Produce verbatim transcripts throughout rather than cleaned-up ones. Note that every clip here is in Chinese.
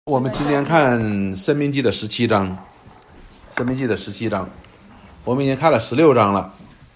我们今天看《申命记》的十七章，《申命记》的十七章，我们已经看了十六章了。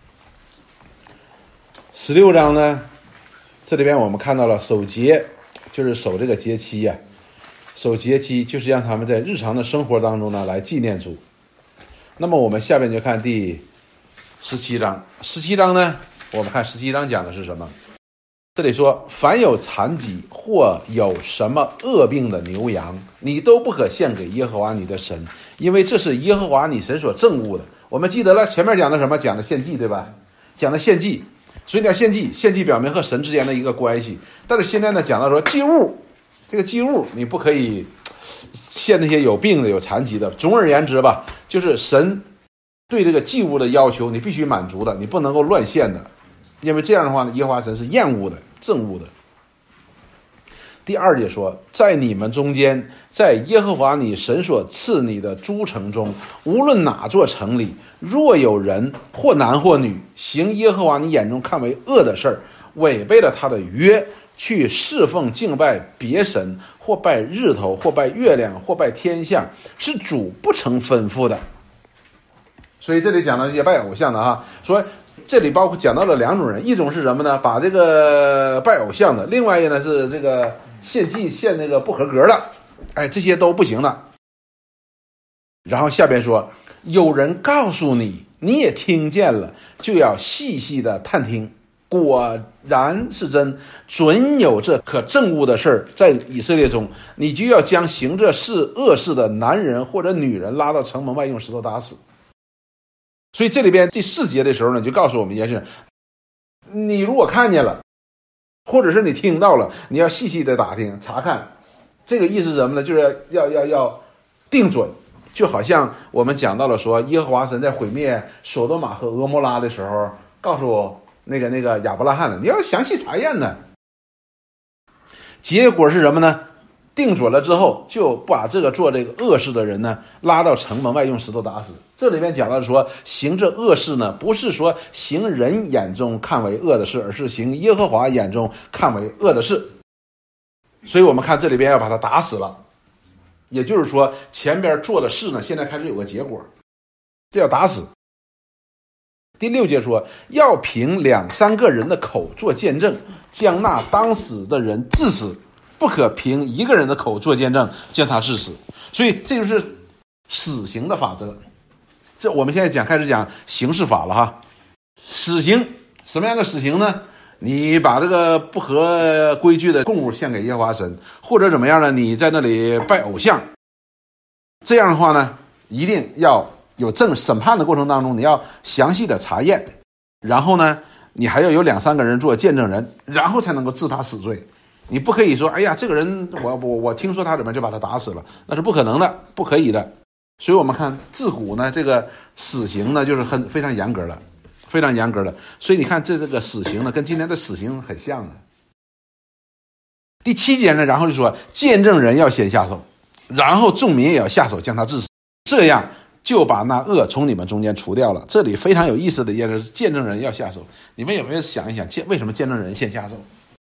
十六章呢，这里边我们看到了守节，就是守这个节期呀、啊，守节期就是让他们在日常的生活当中呢来纪念主。那么我们下面就看第十七章，十七章呢，我们看十七章讲的是什么？这里说，凡有残疾或有什么恶病的牛羊，你都不可献给耶和华你的神，因为这是耶和华你神所憎恶的。我们记得了前面讲的什么？讲的献祭，对吧？讲的献祭，所以讲献祭，献祭表明和神之间的一个关系。但是现在呢，讲到说祭物，这个祭物你不可以献那些有病的、有残疾的。总而言之吧，就是神对这个祭物的要求，你必须满足的，你不能够乱献的。因为这样的话呢，耶和华神是厌恶的、憎恶的。第二节说，在你们中间，在耶和华你神所赐你的诸城中，无论哪座城里，若有人或男或女行耶和华你眼中看为恶的事儿，违背了他的约，去侍奉敬拜别神，或拜日头，或拜月亮，或拜天象，是主不曾吩咐的。所以这里讲到这些拜偶像的哈，说这里包括讲到了两种人，一种是什么呢？把这个拜偶像的，另外一个呢是这个献祭献那个不合格的，哎，这些都不行的。然后下边说，有人告诉你，你也听见了，就要细细的探听，果然是真，准有这可憎恶的事儿在以色列中，你就要将行这事恶事的男人或者女人拉到城门外，用石头打死。所以这里边第四节的时候呢，就告诉我们一件事，你如果看见了，或者是你听到了，你要细细的打听查看。这个意思是什么呢？就是要要要定准，就好像我们讲到了说，耶和华神在毁灭索多玛和俄摩拉的时候，告诉我那个那个亚伯拉罕的，你要详细查验的。结果是什么呢？定准了之后，就把这个做这个恶事的人呢拉到城门外，用石头打死。这里面讲到说，行这恶事呢，不是说行人眼中看为恶的事，而是行耶和华眼中看为恶的事。所以我们看这里边要把他打死了，也就是说前边做的事呢，现在开始有个结果，这要打死。第六节说，要凭两三个人的口做见证，将那当死的人治死，不可凭一个人的口做见证，将他治死。所以这就是死刑的法则。这我们现在讲开始讲刑事法了哈。死刑，什么样的死刑呢？你把这个不合规矩的供物献给耶和华神，或者怎么样呢？你在那里拜偶像，这样的话呢，一定要有正审判的过程当中，你要详细的查验，然后呢，你还要有两三个人做见证人，然后才能够治他死罪。你不可以说，哎呀，这个人我我我听说他怎么就把他打死了，那是不可能的，不可以的。所以我们看自古呢，这个死刑呢就是很非常严格的，非常严格的。所以你看这这个死刑呢，跟今天的死刑很像的。第七节呢，然后就说见证人要先下手，然后众民也要下手将他治死，这样就把那恶从你们中间除掉了。这里非常有意思的一件事是，见证人要下手。你们有没有想一想，为什么见证人先下手？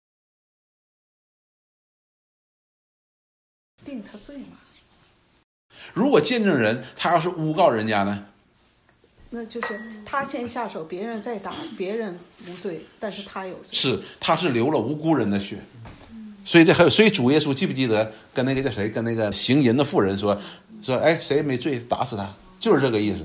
定他罪嘛。 如果见证人他要是诬告人家呢？ 那就是他先下手，别人再打，别人无罪，但是他有罪。 是，他是流了无辜人的血。所以这还有，所以主耶稣记不记得跟那个叫谁，跟那个行淫的妇人说说，哎，谁没罪打死他，就是这个意思。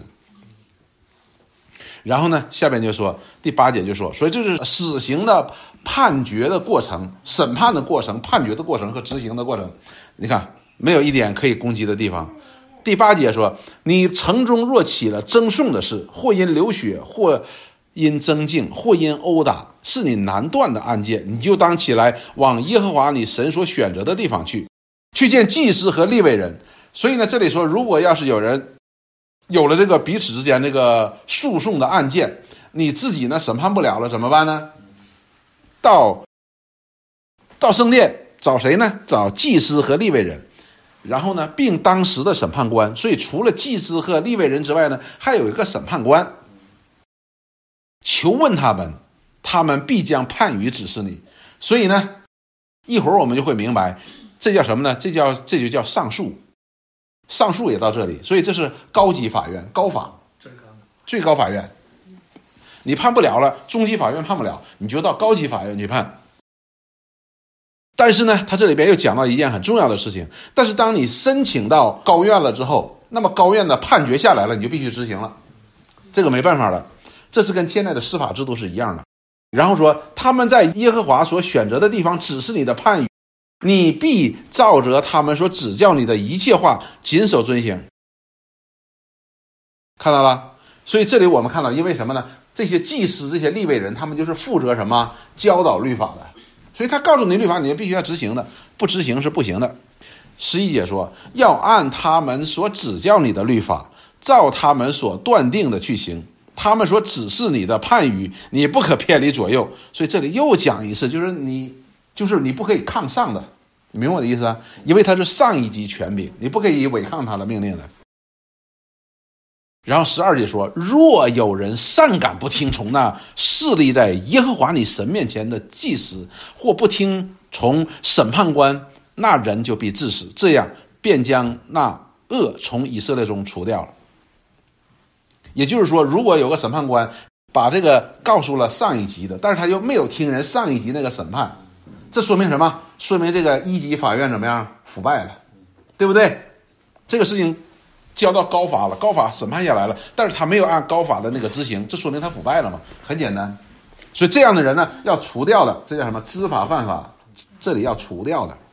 然后呢，下边就说第八节就说，所以这是死刑的判决的过程、审判的过程、判决的过程和执行的过程。你看，没有一点可以攻击的地方。第八节说，你城中若起了争讼的事，或因流血，或因争竞，或因殴打，是你难断的案件，你就当起来往耶和华你神所选择的地方去，去见祭司和利未人。所以呢，这里说，如果要是有人有了这个彼此之间这个诉讼的案件，你自己呢审判不了了，怎么办呢？到到圣殿找谁呢？找祭司和利未人。然后呢，并当时的审判官。所以除了祭司和利未人之外呢，还有一个审判官。求问他们，他们必将判语指示你。所以呢，一会儿我们就会明白， 这叫什么呢？这叫这就叫上诉，上诉也到这里，所以这是高级法院，高法，最高法院。你判不了了，中级法院判不了，你就到高级法院去判。但是呢，他这里边又讲到一件很重要的事情，但是当你申请到高院了之后，那么高院的判决下来了，你就必须执行了，这个没办法了，这是跟现在的司法制度是一样的。然后说他们在耶和华所选择的地方指示你的判语，你必照着他们所指教你的一切话谨守遵行。看到了？所以这里我们看到，因为什么呢？这些祭司这些利未人，他们就是负责什么？教导律法的，所以他告诉你律法，你就必须要执行的，不执行是不行的。十一节说，要按他们所指教你的律法，照他们所断定的去行，他们所指示你的判语，你不可偏离左右。所以这里又讲一次，就是你就是你不可以抗上的，你明白我的意思啊？因为他是上一级权柄，你不可以违抗他的命令的。然后十二节说，若有人擅敢不听从那侍立在耶和华你神面前的祭司，或不听从审判官，那人就必治死，这样便将那恶从以色列中除掉了。也就是说，如果有个审判官把这个告诉了上一级的，但是他又没有听人上一级那个审判，这说明什么？说明这个一级法院怎么样？腐败了，对不对？这个事情交到高法了，高法审判下来了，但是他没有按高法的那个执行，这说明他腐败了嘛？很简单。所以这样的人呢，要除掉的，这叫什么？知法犯法，这里要除掉的。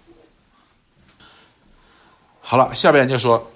好了，下边就说，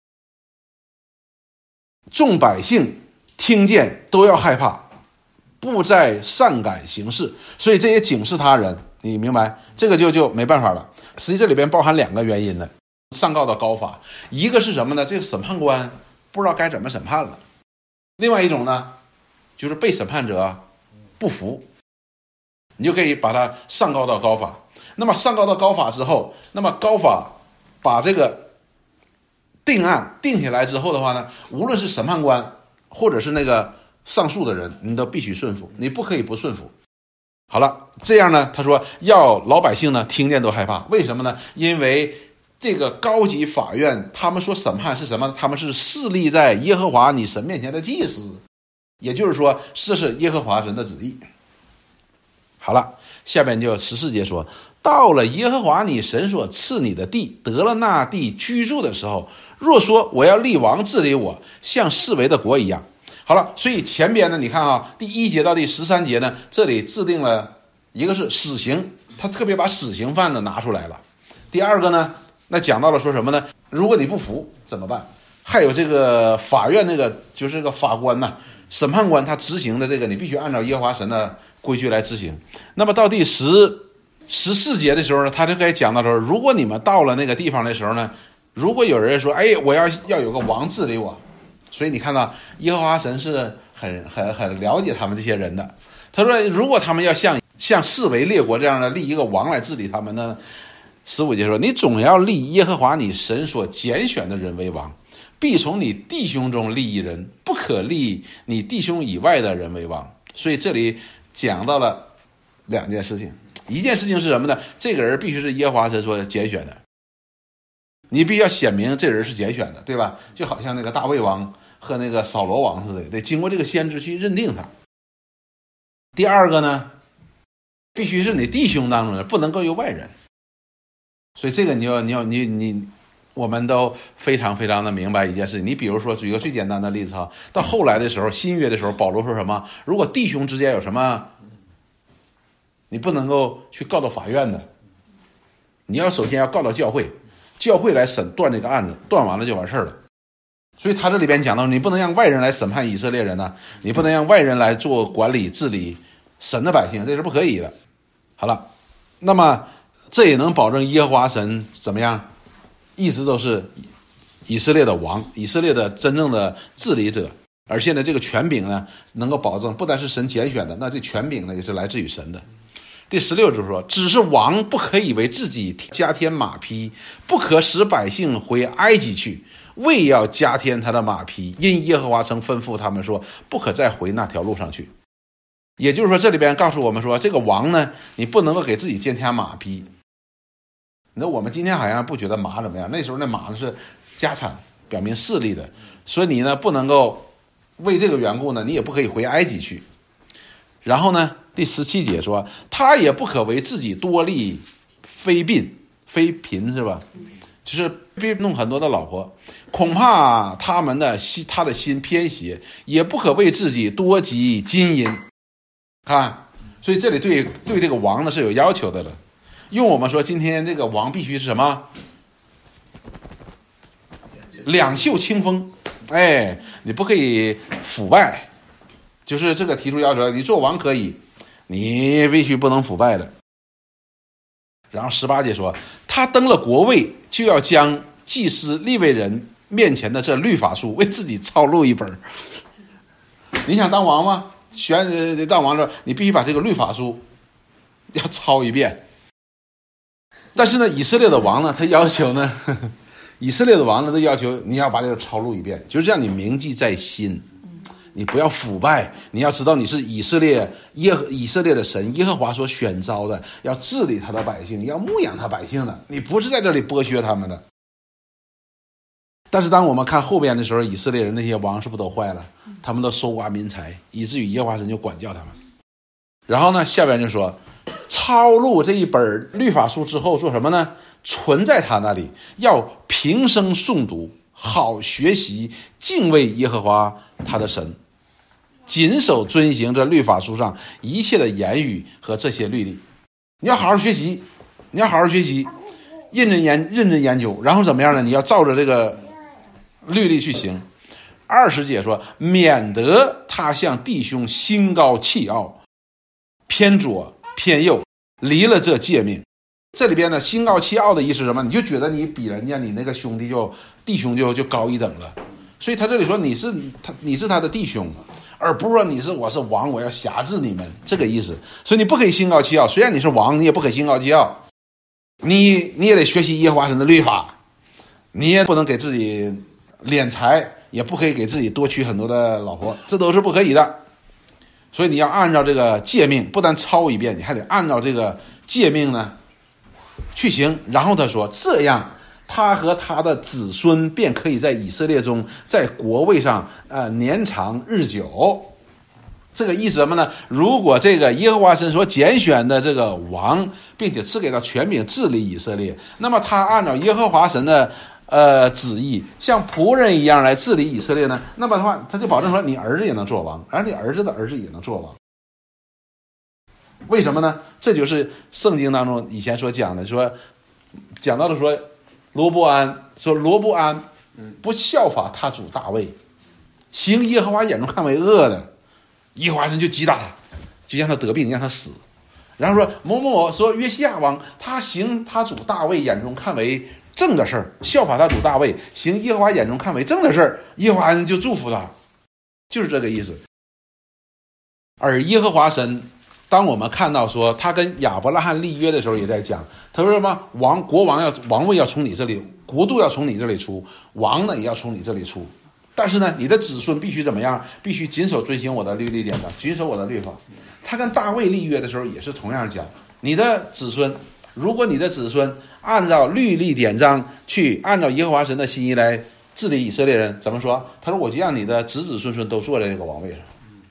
众百姓听见都要害怕，不再擅敢行事，所以这也警示他人，你明白？这个就就没办法了。实际这里边包含两个原因呢。上告到高法，一个是什么呢？这个审判官不知道该怎么审判了，另外一种呢，就是被审判者不服，你就可以把他上告到高法。那么上告到高法之后，那么高法把这个定案定下来之后的话呢，无论是审判官或者是那个上诉的人，你都必须顺服，你不可以不顺服。好了，这样呢，他说要老百姓呢听见都害怕，为什么呢？因为这个高级法院他们说审判是什么？他们是侍立在耶和华你神面前的祭司，也就是说这是耶和华神的旨意。好了，下边就十四节说，到了耶和华你神所赐你的地，得了那地居住的时候，若说我要立王治理我，像四围的国一样。好了，所以前边呢，你看啊，第一节到第十三节呢，这里制定了一个是死刑，他特别把死刑犯呢拿出来了。第二个呢，那讲到了说什么呢？如果你不服怎么办？还有这个法院那个就是这个法官呐、啊，审判官他执行的这个，你必须按照耶和华神的规矩来执行。那么到第十十四节的时候呢，他就可以讲到说，如果你们到了那个地方的时候呢，如果有人说，哎，我要要有个王治理我，所以你看到耶和华神是很很很了解他们这些人的。他说，如果他们要像像四围列国这样的立一个王来治理他们呢？十五节说，你总要立耶和华你神所拣选的人为王，必从你弟兄中立一人，不可立你弟兄以外的人为王。所以这里讲到了两件事情，一件事情是什么呢？这个人必须是耶和华神所拣选的，你必须要显明这人是拣选的，对吧？就好像那个大卫王和那个扫罗王似的，得经过这个先知去认定他。第二个呢，必须是你弟兄当中的，不能够有外人。所以这个你要你要你你我们都非常非常的明白一件事情。你比如说举一个最简单的例子哈，到后来的时候，新约的时候，保罗说什么？如果弟兄之间有什么，你不能够去告到法院的，你要首先要告到教会，教会来审断这个案子，断完了就完事儿了。所以他这里边讲到，你不能让外人来审判以色列人呢、啊，你不能让外人来做管理治理神的百姓，这是不可以的。好了，那么这也能保证耶和华神怎么样，一直都是以色列的王，以色列的真正的治理者。而现在这个权柄呢，能够保证不单是神拣选的，那这权柄呢也是来自于神的。第十六就是说，只是王不可以为自己加添马匹，不可使百姓回埃及去，为要加添他的马匹，因耶和华曾吩咐他们说，不可再回那条路上去。也就是说，这里边告诉我们说，这个王呢，你不能够给自己添加马匹。 那我们今天好像不觉得马怎么样，那时候那马呢是家产，表明势力的，所以你呢不能够为这个缘故呢，你也不可以回埃及去。然后呢，第十七节说，他也不可为自己多立妃嫔，妃嫔是吧？就是别弄很多的老婆，恐怕他们的心，他的心偏邪，也不可为自己多积金银。看，所以这里对对这个王呢是有要求的了。用我们说，今天这个王必须是什么？两袖清风，哎，你不可以腐败，就是这个提出要求，你做王可以，你必须不能腐败的。然后十八节说，他登了国位，就要将祭司利未人面前的这律法书为自己抄录一本。你想当王吗？选当王的，你必须把这个律法书要抄一遍。但是呢，以色列的王呢，他要求呢，呵呵以色列的王呢，他要求你要把这个抄录一遍，就是让你铭记在心，你不要腐败。你要知道你是以色列耶以色列的神耶和华所选召的，要治理他的百姓，要牧养他百姓的，你不是在这里剥削他们的。但是当我们看后边的时候，以色列人那些王是不是都坏了？他们都搜刮民财，以至于耶和华神就管教他们。然后呢，下边就说，抄录这一本律法书之后做什么呢？存在他那里，要平生诵读，好学习敬畏耶和华他的神，谨守遵行这律法书上一切的言语和这些律例。你要好好学习，你要好好学习，认真研认真研究，然后怎么样呢？你要照着这个律例去行。二十节说，免得他向弟兄心高气傲，偏左偏右，离了这诫命。这里边呢，心高气傲的意思是什么？你就觉得你比人家你那个兄弟就弟兄就就高一等了，所以他这里说你是他你是他的弟兄，而不是说你是我是王，我要辖制你们，这个意思。所以你不可以心高气傲，虽然你是王，你也不可以心高气傲，你你也得学习耶和华神的律法，你也不能给自己敛财，也不可以给自己多娶很多的老婆，这都是不可以的。所以你要按照这个诫命，不但抄一遍，你还得按照这个诫命呢去行。然后他说，这样他和他的子孙便可以在以色列中，在国位上呃年长日久。这个意思什么呢？如果这个耶和华神所拣选的这个王，并且赐给他权柄治理以色列，那么他按照耶和华神的呃旨意，像仆人一样来治理以色列呢，那么的话，他就保证说你儿子也能做王，而你儿子的儿子也能做王。为什么呢？这就是圣经当中以前所讲的，说讲到的说罗波安说罗波安不效法他主大卫，行耶和华眼中看为恶的，耶和华神就击打他，就让他得病，让他死。然后说某某某说约西亚王他行他主大卫眼中看为正的事儿，效法他主大卫，行耶和华眼中看为正的事儿，耶和华神就祝福他，就是这个意思。而耶和华神，当我们看到说他跟亚伯拉罕立约的时候，也在讲，他说什么王国王要王位要从你这里，国度要从你这里出，王呢也要从你这里出。但是呢，你的子孙必须怎么样？必须谨守遵行我的律例典章，谨守我的律法。他跟大卫立约的时候也是同样讲，你的子孙，如果你的子孙按照律例典章去按照耶和华神的心意来治理以色列人，怎么说？他说我就让你的子子孙孙都坐在这个王位上。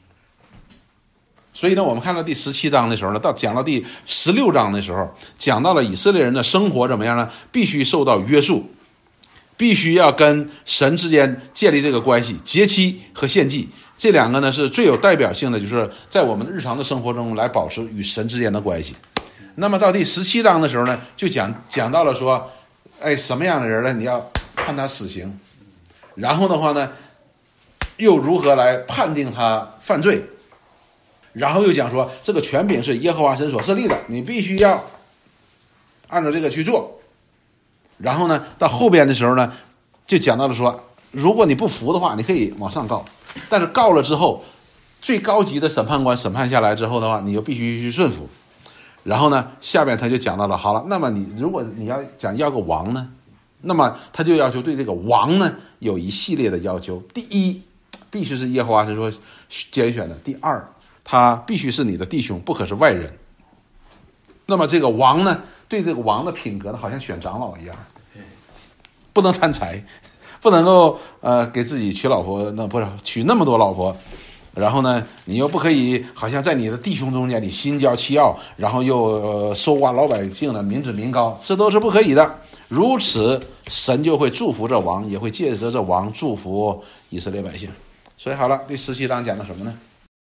所以呢，我们看到第十七章的时候呢，到讲到第十六章的时候，讲到了以色列人的生活怎么样呢？必须受到约束，必须要跟神之间建立这个关系，节期和献祭这两个呢是最有代表性的，就是在我们日常的生活中来保持与神之间的关系。那么到第十七章的时候呢，就讲讲到了说，哎，什么样的人呢？你要判他死刑，然后的话呢，又如何来判定他犯罪？然后又讲说，这个权柄是耶和华神所设立的，你必须要按照这个去做。然后呢，到后边的时候呢，就讲到了说，如果你不服的话，你可以往上告，但是告了之后，最高级的审判官审判下来之后的话，你就必须去顺服。然后呢，下边他就讲到了，好了，那么你如果你要讲要个王呢，那么他就要求对这个王呢有一系列的要求。第一，必须是耶和华神说拣选的；第二，他必须是你的弟兄，不可是外人。那那么这个王呢，对这个王的品格呢，好像选长老一样，不能贪财，不能够呃给自己娶老婆，那不是娶那么多老婆，然后呢，你又不可以好像在你的弟兄中间你心骄气傲，然后又、呃、搜刮老百姓的民脂民膏，这都是不可以的。如此，神就会祝福这王，也会借着这王祝福以色列百姓。所以好了，第十七章讲的什么呢？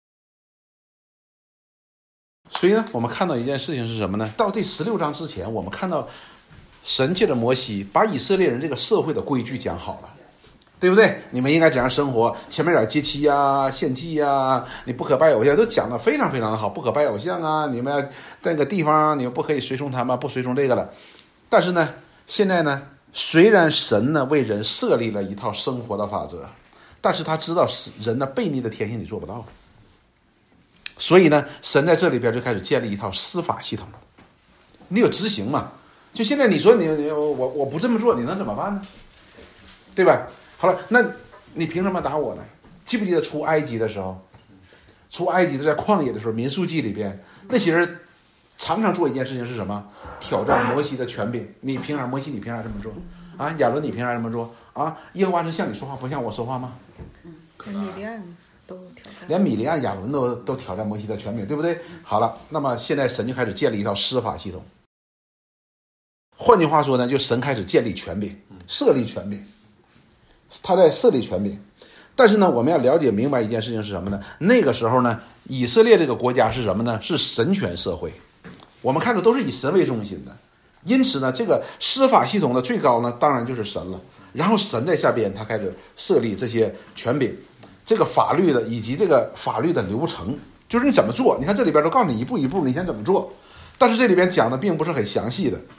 所以呢，我们看到一件事情是什么呢？到第十六章之前，我们看到神借着摩西把以色列人这个社会的规矩讲好了，对不对？你们应该怎样生活？前面点节期呀、献祭呀，你不可拜偶像，都讲得非常非常的好。不可拜偶像啊，你们在个地方你们不可以随从他们，不随从这个了。但是呢，现在呢，虽然神呢为人设立了一套生活的法则，但是他知道人的悖逆的天性你做不到，所以呢，神在这里边就开始建立一套司法系统。你有执行嘛？就现在你说你你我我不这么做，你能怎么办呢？对吧？好了，那你凭什么打我呢？记不记得出埃及的时候，出埃及的在旷野的时候，民数记里边那些人常常做一件事情是什么？挑战摩西的权柄。你凭啥？摩西你凭啥这么做？啊，亚伦你凭啥这么做？啊，耶和华是向你说话，不向我说话吗？ 连米利暗都挑战， 连米利暗、亚伦都都挑战摩西的权柄，对不对？好了，那么现在神就开始建立一套司法系统。换句话说呢，就神开始建立权柄，设立权柄，他在设立权柄。但是呢，我们要了解明白一件事情是什么呢？那个时候呢，以色列这个国家是什么呢？是神权社会。我们看的都是以神为中心的，因此呢，这个司法系统的最高呢，当然就是神了。然后神在下边，他开始设立这些权柄，这个法律的以及这个法律的流程，就是你怎么做。你看这里边都告诉你一步一步，你想怎么做。但是这里边讲的并不是很详细的，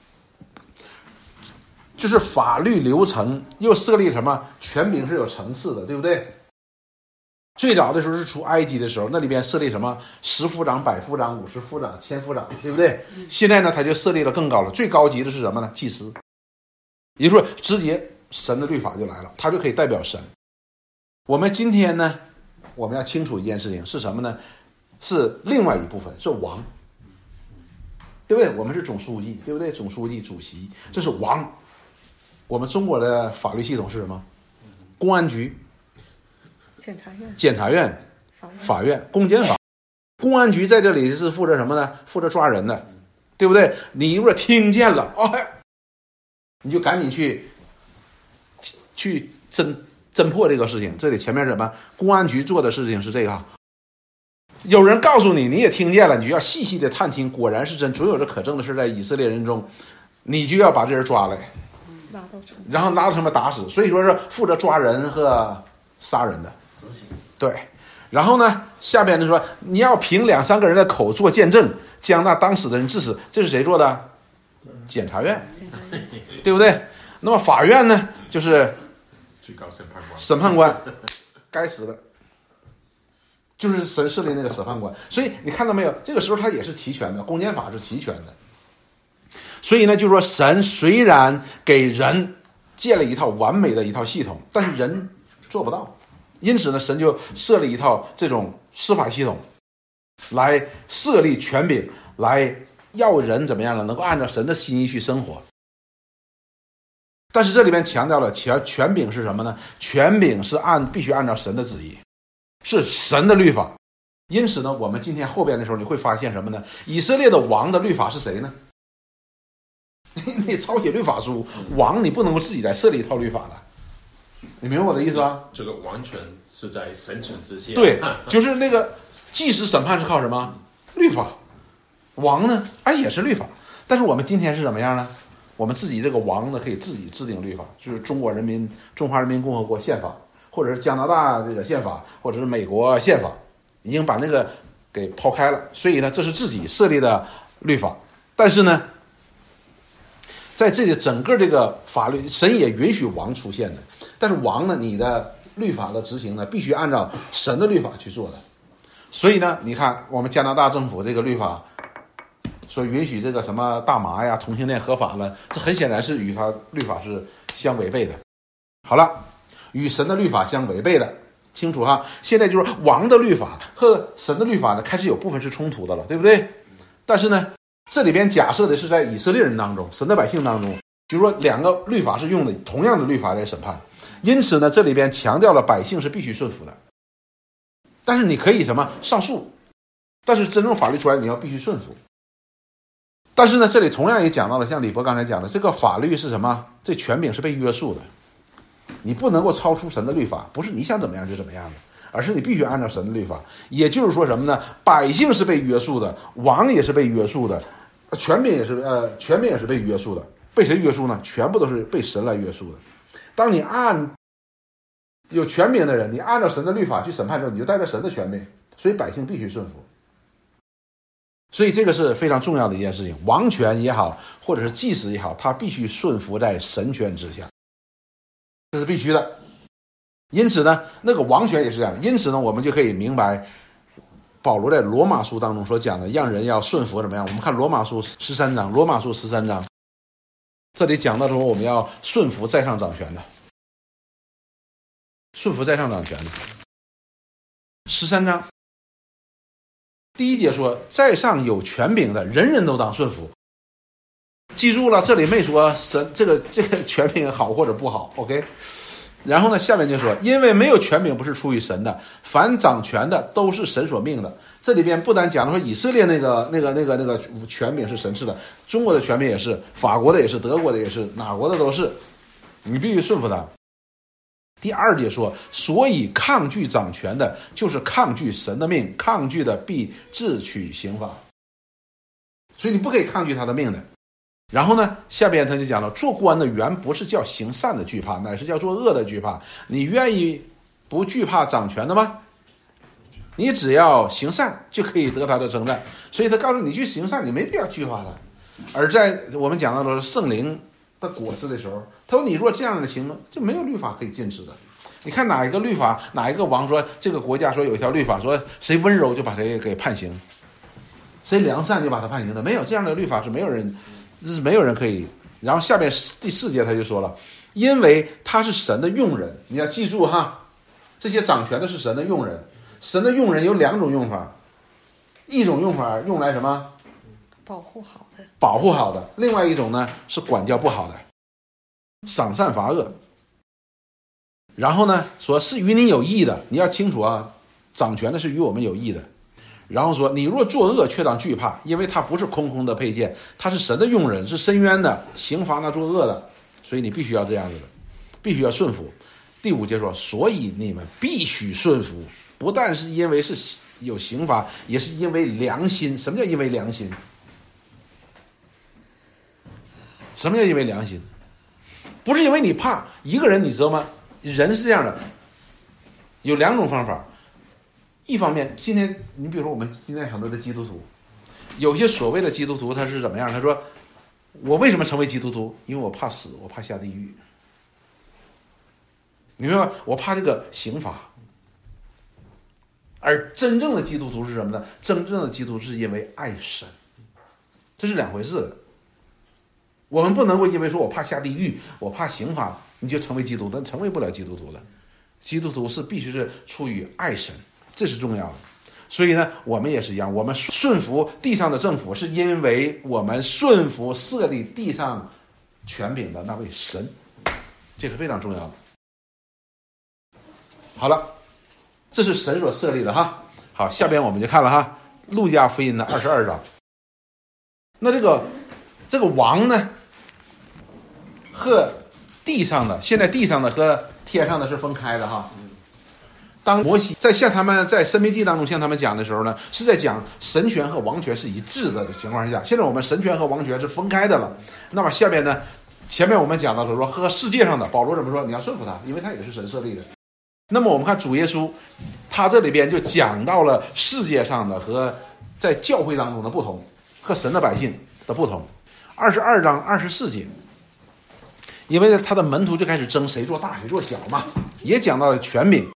就是法律流程又设立什么权柄是有层次的，对不对？最早的时候是出埃及的时候，那里边设立什么十夫长、百夫长、五十夫长、千夫长，对不对？现在呢，他就设立了更高了，最高级的是什么呢？祭司，也就是说直接神的律法就来了，他就可以代表神。我们今天呢，我们要清楚一件事情是什么呢？是另外一部分，是王，对不对？我们是总书记，对不对？总书记、主席，这是王。我们中国的法律系统是什么？公安局、 检察院、 检察院、 法院、 法院、公检法。公安局在这里是负责什么呢？负责抓人的，对不对？你如果听见了，哦，你就赶紧去去侦侦破这个事情。这里前面什么？公安局做的事情是这个。有人告诉你，你也听见了，你就要细细的探听，果然是真，总有着可证的事在以色列人中，你就要把这人抓来。然后拉到他们打死，所以说是负责抓人和杀人的。对，然后呢，下边就说你要凭两三个人的口做见证，将那当死的人致死，这是谁做的？检察院，对不对？那么法院呢，就是最高审判官， 审判官，该死的，就是神设立那个审判官。所以你看到没有？这个时候他也是齐全的，公检法是齐全的。所以呢，就是说神虽然给人建了一套完美的一套系统，但是人做不到，因此呢，神就设立一套这种司法系统，来设立权柄，来要人怎么样呢？能够按照神的心意去生活。但是这里面强调了权权柄是什么呢？权柄是按必须按照神的旨意，是神的律法。因此呢，我们今天后边的时候你会发现什么呢？以色列的王的律法是谁呢？你抄写律法书，王你不能够自己再设立一套律法的，你明白我的意思吧？ 这个完全是在神权之下。 对，就是那个祭司审判是靠什么？律法。王呢，哎也是律法。但是我们今天是怎么样呢？我们自己这个王呢，可以自己制定律法，就是中国人民中华人民共和国宪法，或者是加拿大这个宪法，或者是美国宪法，已经把那个给抛开了。所以呢，这是自己设立的律法。但是呢，在这里整个这个法律，神也允许王出现的，但是王呢，你的律法的执行呢，必须按照神的律法去做的。所以呢，你看我们加拿大政府这个律法说允许这个什么大麻呀、同性恋合法了，这很显然是与他律法是相违背的。好了，与神的律法相违背的，清楚哈。现在就是王的律法和神的律法呢，开始有部分是冲突的了，对不对？但是呢， 这里边假设的是在以色列人当中，神的百姓当中，就是说两个律法是用的同样的律法来审判，因此呢，这里边强调了百姓是必须顺服的。但是你可以什么上诉，但是真正法律出来你要必须顺服。但是呢，这里同样也讲到了，像李博刚才讲的，这个法律是什么？这权柄是被约束的，你不能够超出神的律法，不是你想怎么样就怎么样的，而是你必须按照神的律法。也就是说什么呢？百姓是被约束的，王也是被约束的，权柄也是呃，权柄也是被约束的。被谁约束呢？全部都是被神来约束的。当你按有权柄的人，你按照神的律法去审判之后，你就带着神的权柄，所以百姓必须顺服。所以这个是非常重要的一件事情，王权也好，或者是祭司也好，他必须顺服在神权之下，这是必须的。因此呢，那个王权也是这样。因此呢，我们就可以明白保罗在罗马书当中所讲的，让人要顺服怎么样？我们看罗马书十三章，罗马书十三章，这里讲到说我们要顺服在上掌权的，顺服在上掌权的。十三章第一节说，在上有权柄的，人人都当顺服。记住了，这里没说神这个这个权柄好或者不好 ，OK。然后呢，下面就说，因为没有权柄不是出于神的，凡掌权的都是神所命的。这里边不单讲了说以色列那个那个那个那个权柄是神赐的，中国的权柄也是，法国的也是，德国的也是，哪国的都是，你必须顺服他。第二节说，所以抗拒掌权的，就是抗拒神的命，抗拒的必自取刑罚。所以你不可以抗拒他的命的。然后呢，下边他就讲了，做官的原不是叫行善的惧怕，乃是叫做恶的惧怕。你愿意不惧怕掌权的吗？你只要行善就可以得他的称赞。所以他告诉你去行善，你没必要惧怕他。而在我们讲到的圣灵的果子的时候，他说你若这样的行，就没有律法可以禁止的。你看哪一个律法，哪一个王说这个国家说有一条律法说谁温柔就把谁给判刑，谁良善就把他判刑的，没有这样的律法，是没有人是没有人可以。然后下面第四节他就说了，因为他是神的用人。你要记住哈，这些掌权的是神的用人。神的用人有两种用法，一种用法用来什么？ 保护好的， 保护好的。另外一种呢是管教不好的，赏善罚恶。然后呢说是与你有益的，你要清楚啊，掌权的是与我们有益的。然后说你若作恶却当惧怕，因为他不是空空的佩剑，他是神的用人，是深渊的，刑罚那作恶的，所以你必须要这样子的，必须要顺服。第五节说，所以你们必须顺服，不但是因为是有刑罚，也是因为良心。什么叫因为良心？什么叫因为良心？不是因为你怕一个人，你知道吗？人是这样的，有两种方法。一方面，今天你比如说我们今天很多的基督徒，有些所谓的基督徒他是怎么样？他说我为什么成为基督徒？因为我怕死，我怕下地狱。你明白吗？我怕这个刑罚。而真正的基督徒是什么呢？真正的基督徒是因为爱神，这是两回事的。我们不能够因为说我怕下地狱，我怕刑罚，你就成为基督徒，但成为不了基督徒了。基督徒是必须是出于爱神，这是重要的。所以呢，我们也是一样，我们顺服地上的政府，是因为我们顺服设立地上权柄的那位神，这是非常重要的。好了，这是神所设立的哈。好，下边我们就看了哈，路加福音的二十二章。那这个这个王呢，和地上的，现在地上的和天上的是分开的哈。当摩西在向他们在申命记当中向他们讲的时候呢，是在讲神权和王权是一致的情况下。现在我们神权和王权是分开的了。那么下边呢，前面我们讲到的说和世界上的，保罗怎么说？你要顺服他，因为他也是神设立的。那么我们看主耶稣，他这里边就讲到了世界上的和在教会当中的不同，和神的百姓的不同。二十二章二十四节，因为他的门徒就开始争谁做大谁做小嘛，也讲到了权柄。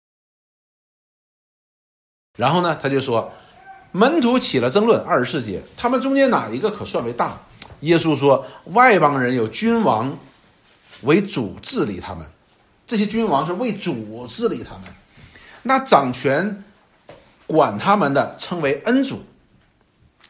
然后呢，他就说，门徒起了争论。二十四节，他们中间哪一个可算为大？耶稣说，外邦人有君王为主治理他们，这些君王是为主治理他们，那掌权管他们的称为恩主，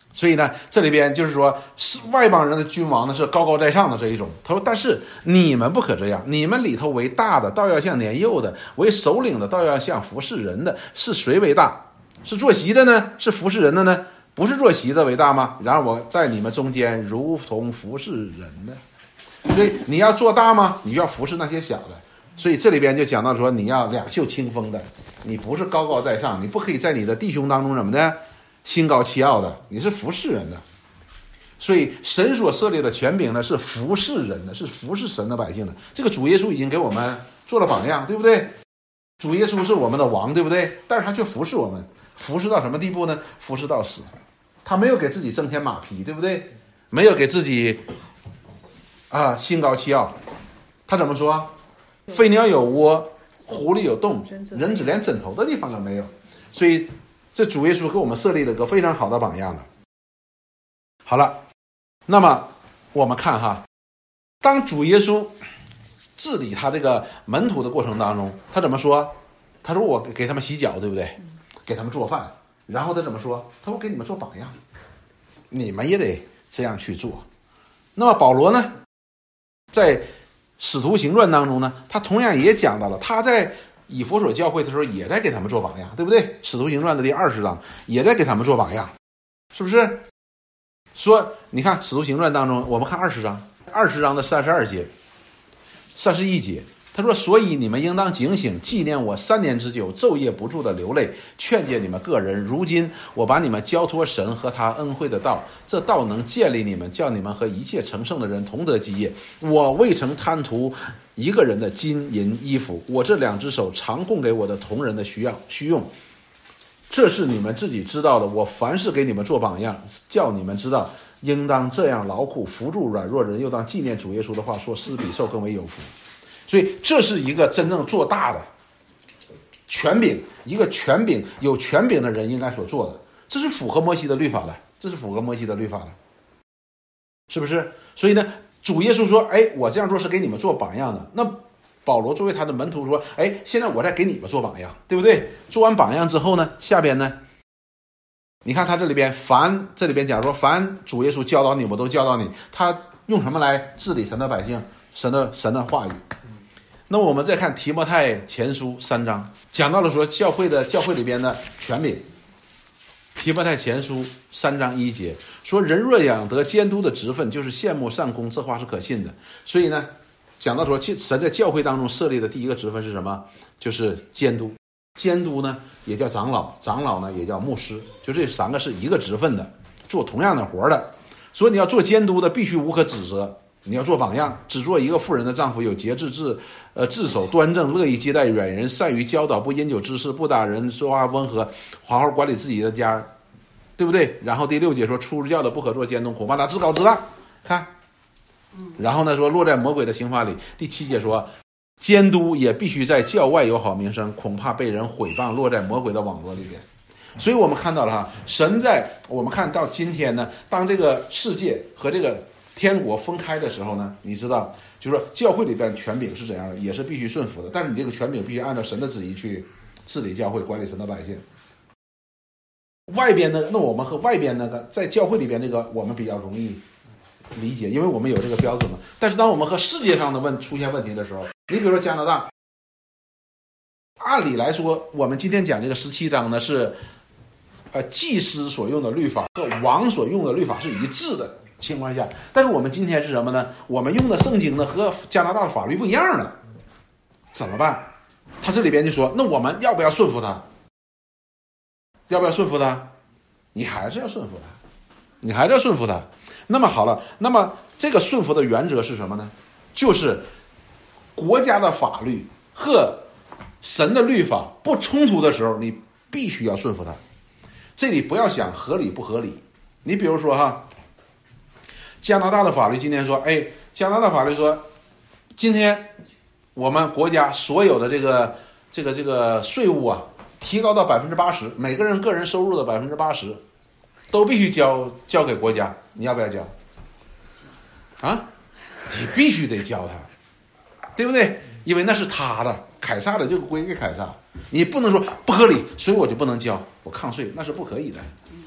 所以呢，这里边就是说，是外邦人的君王呢是高高在上的这一种。他说，但是你们不可这样，你们里头为大的，倒要像年幼的；为首领的，倒要像服侍人的。是谁为大？是坐席的呢？是服侍人的呢？不是坐席的为大吗？然而我在你们中间如同服侍人的。所以你要做大吗？你就要服侍那些小的。所以这里边就讲到说，你要两袖清风的，你不是高高在上，你不可以在你的弟兄当中怎么的心高气傲的，你是服侍人的。所以神所设立的权柄呢，是服侍人的，是服侍神的百姓的。这个主耶稣已经给我们做了榜样，对不对？主耶稣是我们的王，对不对？但是他却服侍我们，服侍到什么地步呢？服侍到死。他没有给自己增添马匹，对不对？没有给自己啊心高气傲。他怎么说？飞鸟有窝，狐狸有洞，人子连枕头的地方都没有。所以这主耶稣给我们设立了个非常好的榜样的。好了，那么我们看哈，当主耶稣治理他这个门徒的过程当中，他怎么说？他说我给他们洗脚，对不对？给他们做饭。然后他怎么说？他说给你们做榜样，你们也得这样去做。那么保罗呢，在使徒行传当中呢，他同样也讲到了，他在以弗所教会的时候也在给他们做榜样，对不对？使徒行传的第二十章也在给他们做榜样，是不是？说你看使徒行传当中，我们看二十章，二十章的三十二节、三十一节，他说：“所以你们应当警醒，纪念我三年之久，昼夜不住的流泪，劝诫你们个人。如今我把你们交托神和他恩惠的道，这道能建立你们，叫你们和一切成圣的人同得基业。我未曾贪图一个人的金银衣服，我这两只手常供给我的同人的需要需用。这是你们自己知道的。我凡事给你们做榜样，叫你们知道应当这样劳苦，扶助软弱人，又当纪念主耶稣的话说，施比受更为有福。”所以这是一个真正做大的权柄，一个权柄有权柄的人应该所做的，这是符合摩西的律法的，这是符合摩西的律法的，是不是？所以呢，主耶稣说：“哎，我这样做是给你们做榜样的。”那保罗作为他的门徒说：“哎，现在我在给你们做榜样，对不对？”做完榜样之后呢，下边呢，你看他这里边，凡这里边讲说，凡主耶稣教导你，我都教导你。他用什么来治理神的百姓？神的神的话语。那么我们再看提摩太前书三章，讲到了说教会的教会里边的权柄。提摩太前书三章一节说：“人若养得监督的职分，就是羡慕善功，这话是可信的。”所以呢，讲到说神在教会当中设立的第一个职分是什么？就是监督。监督呢也叫长老，长老呢也叫牧师，就这三个是一个职分的，做同样的活的。所以你要做监督的，必须无可指责。你要做榜样，只做一个妇人的丈夫，有节制，自呃自守端正，乐意接待远人，善于教导，不因酒滋事，不打人，说话温和，好好管理自己的家，对不对？然后第六节说，出教的不可做监督，恐怕他自高自大。看，然后呢说落在魔鬼的刑罚里。第七节说，监督也必须在教外有好名声，恐怕被人毁谤，落在魔鬼的网络里边。所以我们看到了哈，神在我们看到今天呢，当这个世界和这个天国分开的时候呢，你知道，就是说教会里边权柄是怎样的，也是必须顺服的。但是你这个权柄必须按照神的旨意去治理教会，管理神的百姓。外边的那我们和外边那个在教会里边那个我们比较容易理解，因为我们有这个标准嘛。但是当我们和世界上的问出现问题的时候，你比如说加拿大，按理来说，我们今天讲这个十七章呢是，呃，祭司所用的律法和王所用的律法是一致的情况下，但是我们今天是什么呢？我们用的圣经呢和加拿大的法律不一样了，怎么办？他这里边就说，那我们要不要顺服他？要不要顺服他？你还是要顺服他，你还是要顺服他。那么好了，那么这个顺服的原则是什么呢？就是国家的法律和神的律法不冲突的时候，你必须要顺服他。这里不要想合理不合理。你比如说哈，加拿大的法律今天说，哎，加拿大法律说，今天我们国家所有的这个这个这个税务啊，提高到百分之八十，每个人个人收入的百分之八十，都必须交交给国家，你要不要交？啊，你必须得交他，对不对？因为那是他的，凯撒的就归给凯撒，你不能说不合理，所以我就不能交，我抗税，那是不可以的。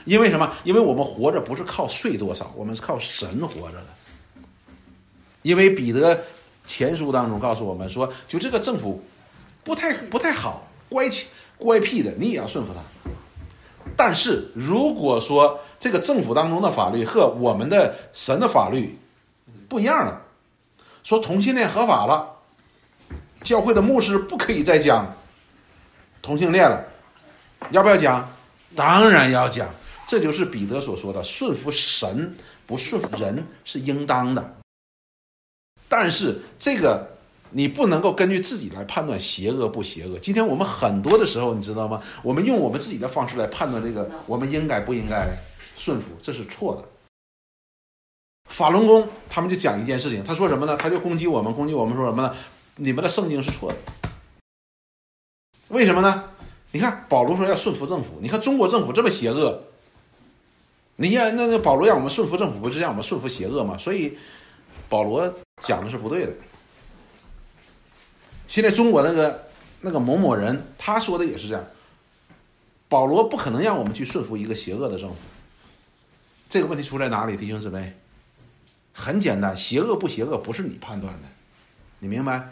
因为什么？因为我们活着不是靠税多少，我们是靠神活着的。因为彼得前书当中告诉我们说，就这个政府不太不太好，乖气乖僻的，你也要顺服他。但是如果说这个政府当中的法律和我们的神的法律不一样了，说同性恋合法了，教会的牧师不可以再讲同性恋了，要不要讲？当然要讲。这就是彼得所说的，顺服神不顺服人是应当的。但是这个你不能够根据自己来判断邪恶不邪恶。今天我们很多的时候，你知道吗？我们用我们自己的方式来判断这个我们应该不应该顺服，这是错的。法轮功他们就讲一件事情，他说什么呢？他就攻击我们，攻击我们说什么呢？你们的圣经是错的。为什么呢？你看保罗说要顺服政府，你看中国政府这么邪恶，你看那那保罗让我们顺服政府，不是让我们顺服邪恶吗？所以保罗讲的是不对的。现在中国那个那个某某人他说的也是这样，保罗不可能让我们去顺服一个邪恶的政府。这个问题出在哪里，弟兄姊妹？很简单，邪恶不邪恶不是你判断的，你明白？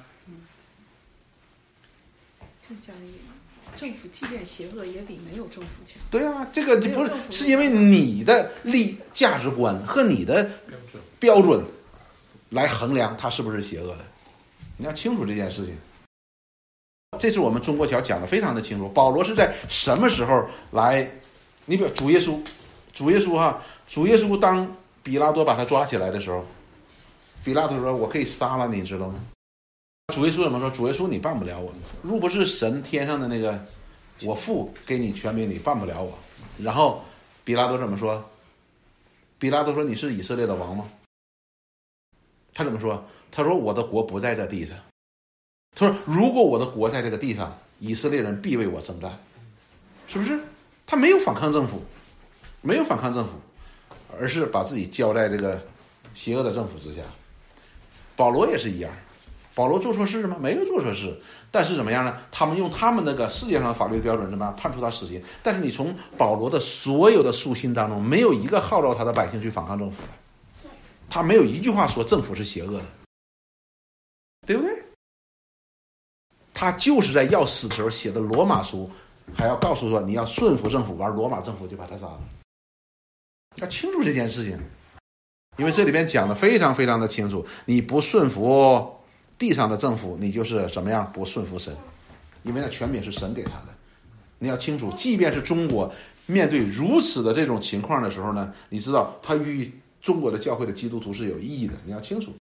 就讲政府即便邪恶也比没有政府强。 对啊，这个不是是因为你的利价值观和你的标准来衡量它是不是邪恶的，你要清楚这件事情。这是我们中国桥讲的非常的清楚。保罗是在什么时候来？你比如主耶稣，主耶稣哈，主耶稣当比拉多把他抓起来的时候，比拉多说：“我可以杀了你，知道吗？”主耶稣怎么说？主耶稣你办不了我，若不是神天上的那个我父给你权柄，你办不了我。然后比拉多怎么说？比拉多说：“你是以色列的王吗？”他怎么说？他说：“我的国不在这地上。”他说：“如果我的国在这个地上，以色列人必为我征战。”是不是？他没有反抗政府，没有反抗政府，而是把自己交在这个邪恶的政府之下。保罗也是一样，保罗做错事吗？没有做错事，但是怎么样呢？他们用他们那个世界上的法律标准怎么样判处他死刑？但是你从保罗的所有的书信当中，没有一个号召他的百姓去反抗政府的，他没有一句话说政府是邪恶的，对不对？他就是在要死的时候写的罗马书，还要告诉说你要顺服政府，完罗马政府就把他杀了。要清楚这件事情，因为这里边讲的非常非常的清楚，你不顺服地上的政府，你就是怎么样不顺服神，因为那权柄是神给他的。你要清楚，即便是中国面对如此的这种情况的时候呢，你知道他与中国的教会的基督徒是有意义的，你要清楚。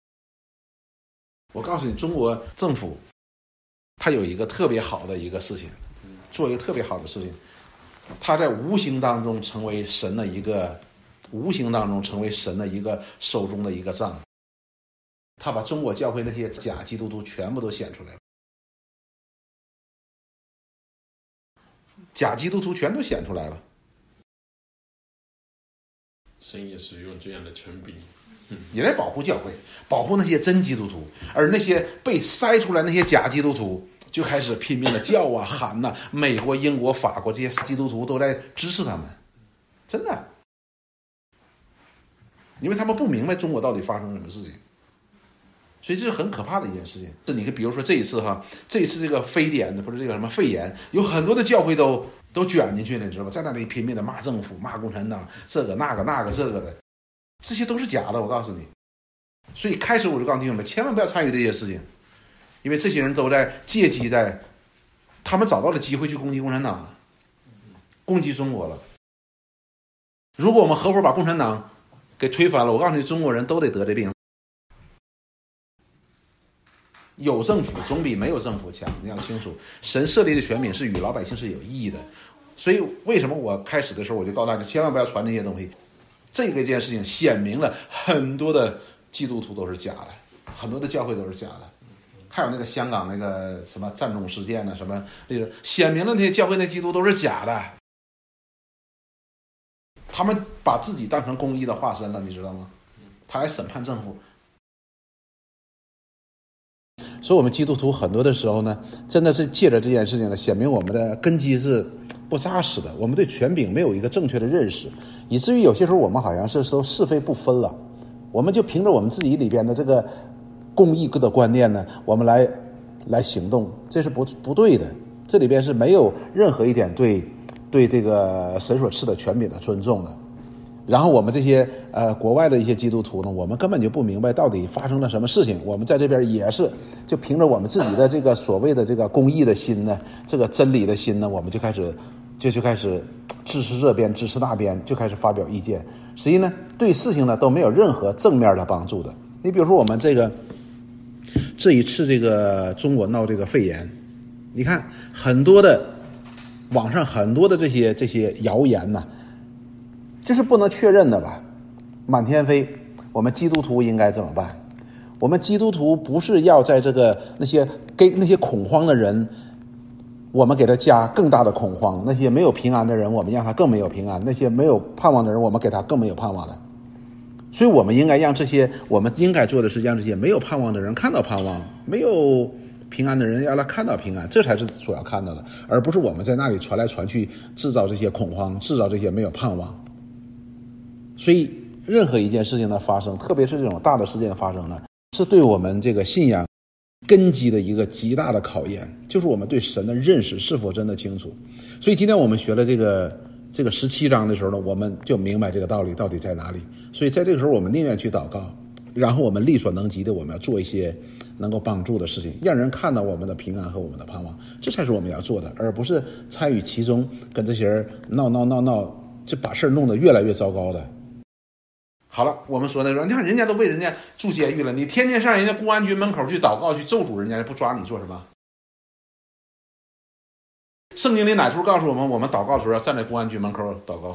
我告诉你，中国政府他有一个特别好的一个事情，做一个特别好的事情，他在无形当中成为神的一个无形当中成为神的一个手中的一个杖，他把中国教会那些假基督徒全部都显出来了，假基督徒全都显出来了。 神也使用这样的权柄， 也来保护教会，保护那些真基督徒，而那些被筛出来那些假基督徒就开始拼命的叫啊喊呐、啊，美国、英国、法国这些基督徒都在支持他们，真的，因为他们不明白中国到底发生什么事情，所以这是很可怕的一件事情。这你看，比如说这一次哈，这一次这个非典的不是这个什么肺炎，有很多的教会都都卷进去了，你知道吧？在那里拼命的骂政府、骂共产党，这个那个那个这个的，这些都是假的，我告诉你。所以开始我就告诉弟兄们，千万不要参与这些事情。因为这些人都在借机在，他们找到了机会去攻击共产党了，攻击中国了。如果我们合伙把共产党给推翻了，我告诉你，中国人都得得这病。有政府总比没有政府强，你要清楚，神设立的权柄是与老百姓是有意义的。所以为什么我开始的时候我就告诉大家，千万不要传这些东西。这个一件事情显明了很多的基督徒都是假的，很多的教会都是假的。还有那个香港那个什么占中事件呢，什么那个显明了那些教会那基督都是假的，他们把自己当成公义的化身了，你知道吗？他来审判政府。所以我们基督徒很多的时候呢，真的是借着这件事情呢，显明我们的根基是不扎实的，我们对权柄没有一个正确的认识，以至于有些时候我们好像是说是非不分了，我们就凭着我们自己里边的这个公义的观念呢，我们来来行动，这是不不对的。这里边是没有任何一点对对这个神所赐的权柄的尊重的。然后我们这些呃国外的一些基督徒呢，我们根本就不明白到底发生了什么事情，我们在这边也是就凭着我们自己的这个所谓的这个公义的心呢，这个真理的心呢，我们就开始就就开始支持这边支持那边，就开始发表意见，实际呢对事情呢都没有任何正面的帮助的。你比如说我们这个这一次这个中国闹这个肺炎，你看很多的网上很多的这些这些谣言呢，就是不能确认的吧，满天飞。我们基督徒应该怎么办？我们基督徒不是要在这个那些给那些恐慌的人，我们给他加更大的恐慌；那些没有平安的人，我们让他更没有平安；那些没有盼望的人，我们给他更没有盼望的。所以我们应该让这些，我们应该做的是让这些没有盼望的人看到盼望，没有平安的人让他看到平安，这才是所要看到的，而不是我们在那里传来传去，制造这些恐慌，制造这些没有盼望。所以任何一件事情的发生，特别是这种大的事件发生呢，是对我们这个信仰根基的一个极大的考验，就是我们对神的认识是否真的清楚。所以今天我们学了这个这个十七章的时候呢，我们就明白这个道理到底在哪里。所以在这个时候我们宁愿去祷告，然后我们力所能及的我们要做一些能够帮助的事情，让人看到我们的平安和我们的盼望，这才是我们要做的，而不是参与其中跟这些人闹闹闹闹，就把事儿弄得越来越糟糕的。好了，我们说那个，你看人家都为人家住监狱了，你天天上人家公安局门口去祷告去咒诅人家，不抓你做什么？圣经里哪处告诉我们，我们祷告的时候要站在公安局门口祷告？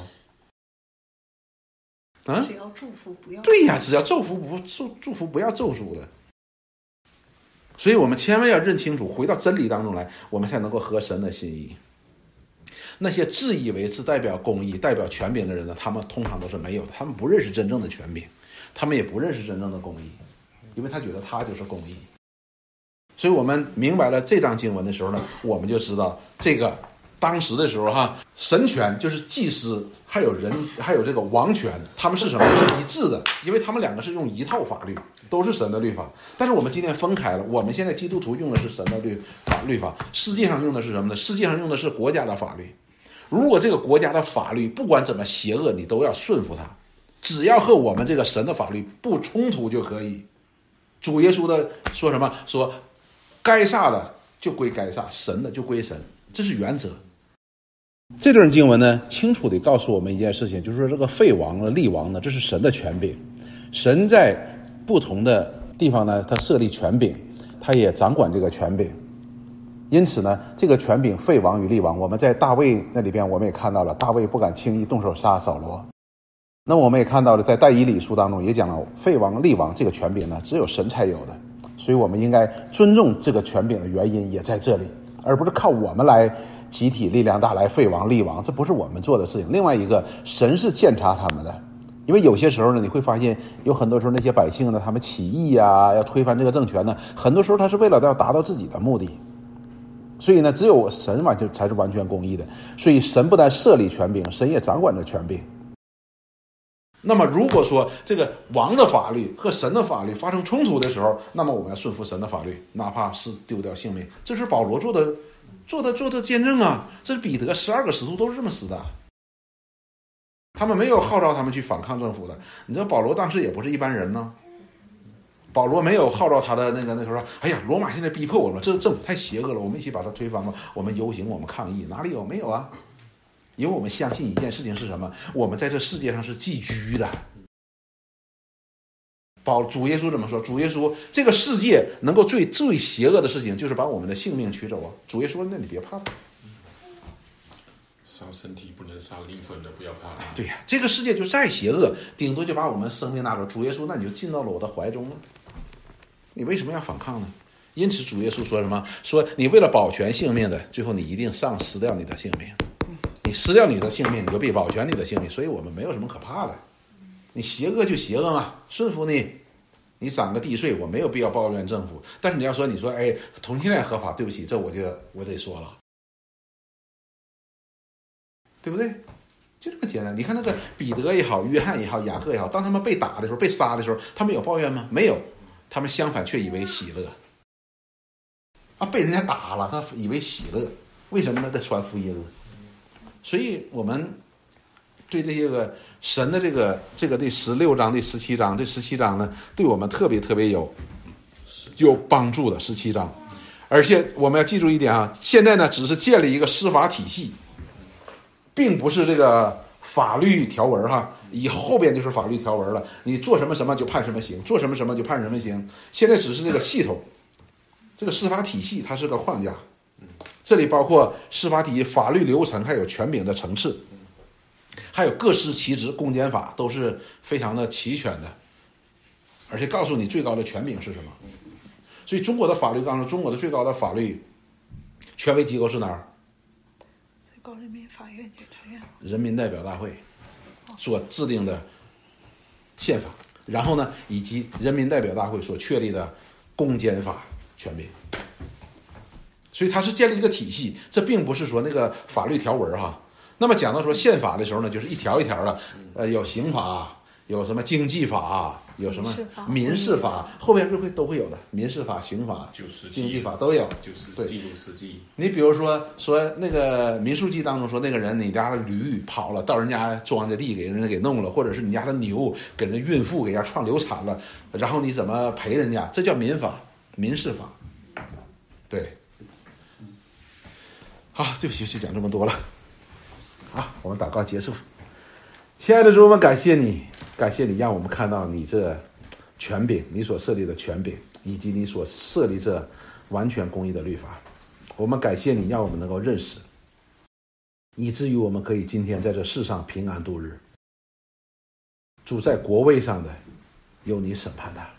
啊，只要祝福不要。 对呀，只要祝福不祝祝福不要咒诅的。所以我们千万要认清楚，回到真理当中来，我们才能够合神的心意。那些自以为是代表公义、代表权柄的人呢，他们通常都是没有的，他们不认识真正的权柄，他们也不认识真正的公义，因为他觉得他就是公义。所以我们明白了这章经文的时候呢，我们就知道这个当时的时候哈，神权就是祭司还有人还有这个王权，他们是什么？是一致的，因为他们两个是用一套法律，都是神的律法。但是我们今天分开了，我们现在基督徒用的是神的律法律法，世界上用的是什么呢？世界上用的是国家的法律。如果这个国家的法律不管怎么邪恶，你都要顺服它，只要和我们这个神的法律不冲突就可以。主耶稣的说什么？说该撒的就归该撒，神的就归神，这是原则。这段经文呢，清楚地告诉我们一件事情，就是说这个废王呢、立王呢，这是神的权柄。神在不同的地方呢，他设立权柄，他也掌管这个权柄。因此呢，这个权柄废王与立王，我们在大卫那里边我们也看到了，大卫不敢轻易动手杀扫罗。那我们也看到了，在但以理书当中也讲了，废王立王这个权柄呢，只有神才有的，所以我们应该尊重这个权柄的原因也在这里，而不是靠我们来集体力量大来废王立王，这不是我们做的事情。另外一个，神是监察他们的，因为有些时候呢，你会发现有很多时候那些百姓呢，他们起义啊，要推翻这个政权呢，很多时候他是为了要达到自己的目的。所以呢，只有神完全才是完全公义的。所以神不但设立权柄，神也掌管着权柄。那么如果说这个王的法律和神的法律发生冲突的时候，那么我们要顺服神的法律，哪怕是丢掉性命。这是保罗做的做的做的见证啊！这是彼得十二个使徒都是这么死的，他们没有号召他们去反抗政府的。你知道保罗当时也不是一般人呢。保罗没有号召他的那个那个说，哎呀，罗马现在逼迫我们，这个政府太邪恶了，我们一起把它推翻吧，我们游行，我们抗议，哪里有？没有啊！因为我们相信一件事情是什么？我们在这世界上是寄居的。保主耶稣怎么说？主耶稣这个世界能够最最邪恶的事情，就是把我们的性命取走啊！主耶稣，那你别怕他。 杀身体不能杀灵魂的，不要怕。 对呀，这个世界就再邪恶，顶多就把我们生命拿走。主耶稣，那你就进到了我的怀中了。你为什么要反抗呢？因此主耶稣说什么？说你为了保全性命的，最后你一定丧失掉你的性命。你失掉你的性命，你就被保全你的性命。所以我们没有什么可怕的。你邪恶就邪恶嘛，顺服你。你涨个地税，我没有必要抱怨政府。但是你要说，你说，哎，同性恋合法，对不起，这我就我得说了。 对不对？就这么简单。你看那个彼得也好，约翰也好，雅各也好，当他们被打的时候，被杀的时候，他们有抱怨吗？没有，他们相反却以为喜乐。啊，被人家打了，他以为喜乐，为什么呢？在传福音了。所以我们对这些个神的这个这个第十六章、第十七章，这十七章呢，对我们特别特别有有帮助的十七章。而且我们要记住一点啊，现在呢只是建立一个司法体系，并不是这个法律条文哈，以后边就是法律条文了。你做什么什么就判什么刑，做什么什么就判什么刑。现在只是这个系统，这个司法体系它是个框架，这里包括司法体系、法律流程，还有权柄的层次，还有各司其职，公检法都是非常的齐全的，而且告诉你最高的权柄是什么。所以中国的法律告诉中国的最高的法律权威机构是哪儿？ 最高人民法院、检察院、 人民代表大会所制定的宪法，然后呢，以及人民代表大会所确立的公检法权柄。所以它是建立一个体系，这并不是说那个法律条文哈。那么讲到说宪法的时候呢，就是一条一条的，呃，有刑法，有什么经济法，有什么民事法，后面就会都会有的，民事法、刑法、经济法都有。 就是记录实际。 你比如说说那个民数记当中说那个人你家的驴跑了，到人家庄稼地给人给弄了，或者是你家的牛给人孕妇给人家创流产了，然后你怎么赔人家？这叫民法、民事法。对。好，对不起，就讲这么多了。好，我们祷告结束。亲爱的主，我们感谢你，感谢你让我们看到你这权柄，你所设立的权柄，以及你所设立这完全公义的律法。我们感谢你，让我们能够认识，以至于我们可以今天在这世上平安度日。主在国位上的，有你审判他。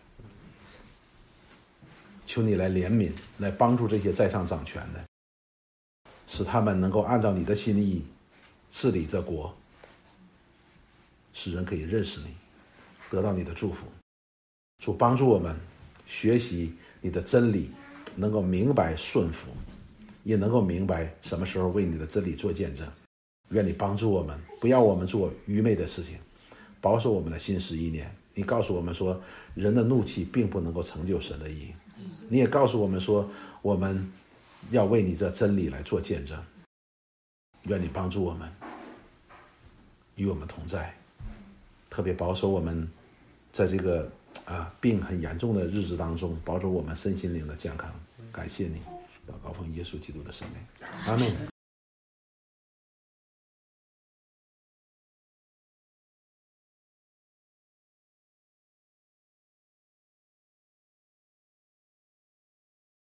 求你来怜悯，来帮助这些在上掌权的，使他们能够按照你的心意治理这国，使人可以认识你，得到你的祝福。主帮助我们学习你的真理，能够明白顺服，也能够明白什么时候为你的真理做见证。愿你帮助我们，不要我们做愚昧的事情，保守我们的心思意念。你告诉我们说，人的怒气并不能够成就神的义。你也告诉我们说，我们要为你这真理来做见证。愿你帮助我们，与我们同在，特别保守我们在这个啊病很严重的日子当中，保守我们身心灵的健康。感谢你，祷告奉耶稣基督的圣名，阿们。